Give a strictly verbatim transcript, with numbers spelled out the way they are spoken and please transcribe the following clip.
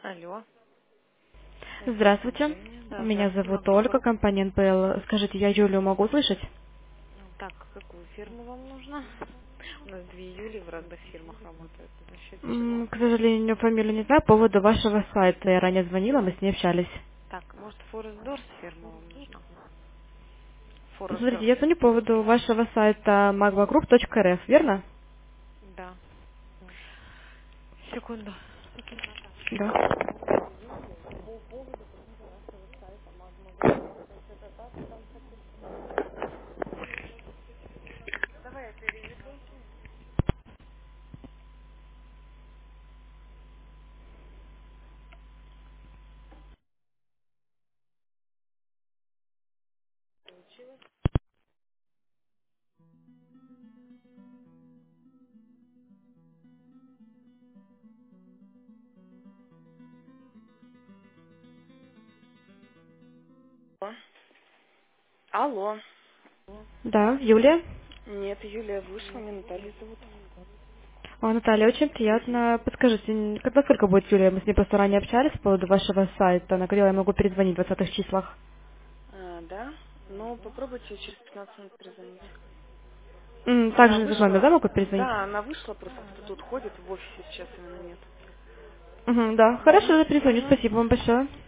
Алло. Здравствуйте. Женя. Да, Меня здравствуйте, зовут могу Ольга, помочь? компания эн пэ эл. Скажите, я Юлю могу слышать? Так, какую фирму вам нужно? У нас две Юли в разных фирмах работают. Насчет чего? М, К сожалению, фамилию не знаю. По поводу вашего сайта я ранее звонила, мы с ней общались. Так, может, Форест Дорс фирма вам нужна? Форест Смотрите, Дорс. я звоню по поводу вашего сайта magvagroup точка эр эф, верно? Да. Секунду. Да. Алло. Алло. Да, Юлия. Нет, Юлия вышла, меня Наталья зовут. О, Наталья, очень приятно. Подскажите, м, когда сколько будет Юлия? Мы с ней просто ранее общались по поводу вашего сайта. Она говорила, я могу перезвонить в двадцатых числах. А, да? Ну, попробуйте через пятнадцать минут перезвонить. М, Она Также на этот номер, вышла? да, могу перезвонить? Да, она вышла, просто кто тут ходит в офисе, сейчас именно нет. Мгм, да, хорошо, Угу, я перезвоню. угу. Спасибо вам большое.